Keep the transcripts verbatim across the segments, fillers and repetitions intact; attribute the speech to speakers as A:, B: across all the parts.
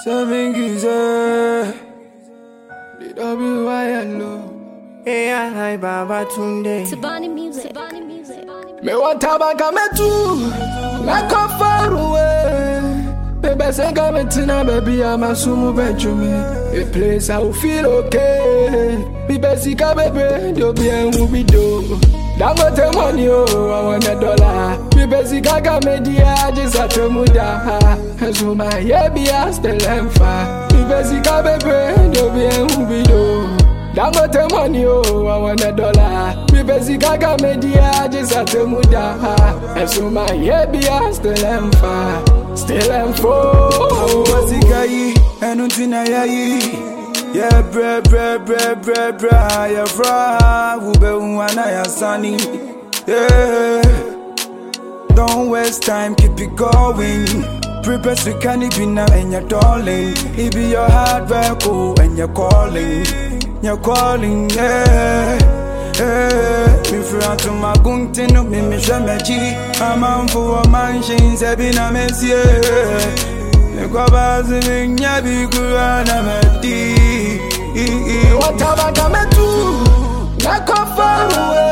A: Seven giza, the W Y L O. Hey, I Baba Tunde.
B: Sabani music. Sabani music.
A: Me want tabaka me too. Me come far away. Baby, say come to na baby, I'm a sumo bedroom. A place I will feel okay. Be basic, baby, do be and will be do. That got the money, oh, I want a dollar. Be basic, I got media, just a tremuda. So my yeah, be a still emfa. Be basic, baby, do be and will be do. That got the money, oh, I want a dollar. Be basic, I got media, just a tremuda. So my yeah, be a still emfa. Still emfo.
C: Basic, and until I yeah, bre bre bre bre bre, yeah, fra, ube una ya sunny. Yeah, don't waste time, keep it going. Prepare to can it be now and you're darling. It be your hard work, oh, and you're calling, you're calling, yeah. Yeah, me friend to my gunting up, me me shamachi. I'm on for a mansion, seven a mess, yeah. Kwabazi nyabi kurana mati.
A: What about come to? Na far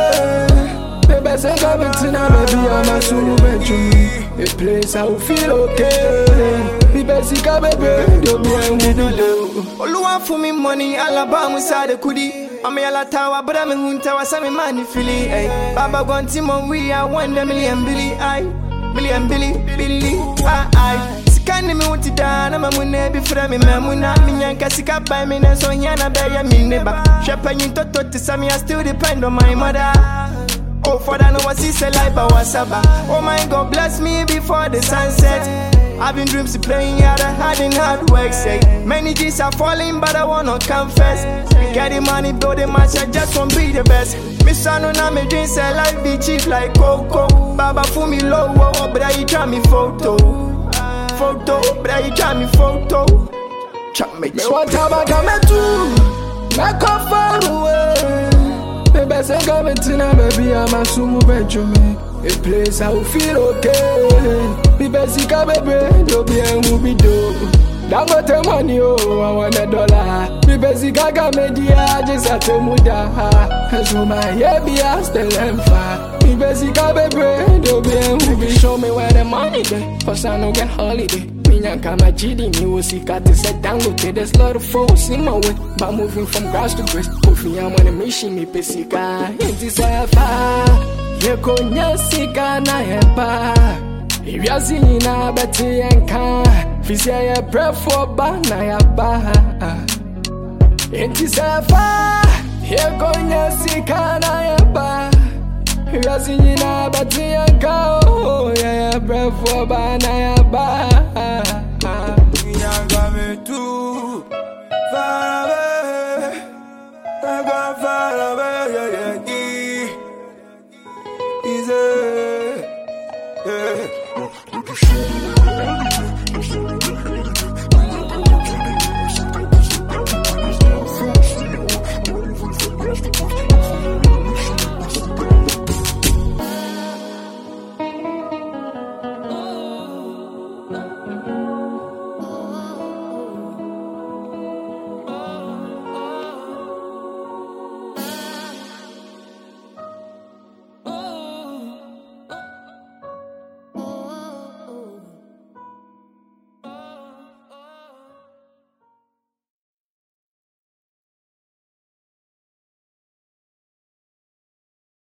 A: away. Baby, say come to na baby, I'm a sumo bedroom. A place I will feel okay. Be basic, baby, do me and we do do.
D: Oluwa for me money, Alabama side kudi. I'm a la tower, but I'm a hunter, was a money filly. Baba Gontimon, we are one million billy. I million billy, billy. I, I. Can't me what it done, I'm a money before me, Mamuna, Minyanka, Sika by me, and so Yana Bay, me neighbor. Champagne to to Sammy, I still depend on my mother. Oh, for that, no one sees a life, I was about. Oh my God, bless me before the sunset. I've been dreams of playing out, hiding hard work, say. Many G's are falling, but I wanna confess. Getting money, building much, I just won't be the best. Miss Sano, now me dreams, say life be cheap like Coco. Baba, for me low, but I try me photo. Photo, but I try me photo. Chop me.
A: Me want tabaka me too. Me come far away. Baby, say come to na baby, I'm a sumo bedroom. A place I will feel okay. Be basic, baby, do be and will be do. That got the money, oh, I want a dollar. Be basic, I got media, just a temuda. So my yeah, be a still emfa. Be basic, baby, do be and will be. Show me where the money there, cause I don't get holiday. Minyanka my G D, me will see got to set down with it. There's a lot of folks in my way, but moving from grass to grace. Kofi, I'm on a mission, me pesika. It is a fire. You go nyasika na hepa. If you're seeing a betty and car, Fisia ya pray for bana ya baha. It is a fire. You go nyasika na hepa. If you're seeing a betty and car, oh yeah, pray for bana ya baha.
C: Minyanka me too far away. I got far away, yeah, yeah. Easy, yeah.
B: Oh.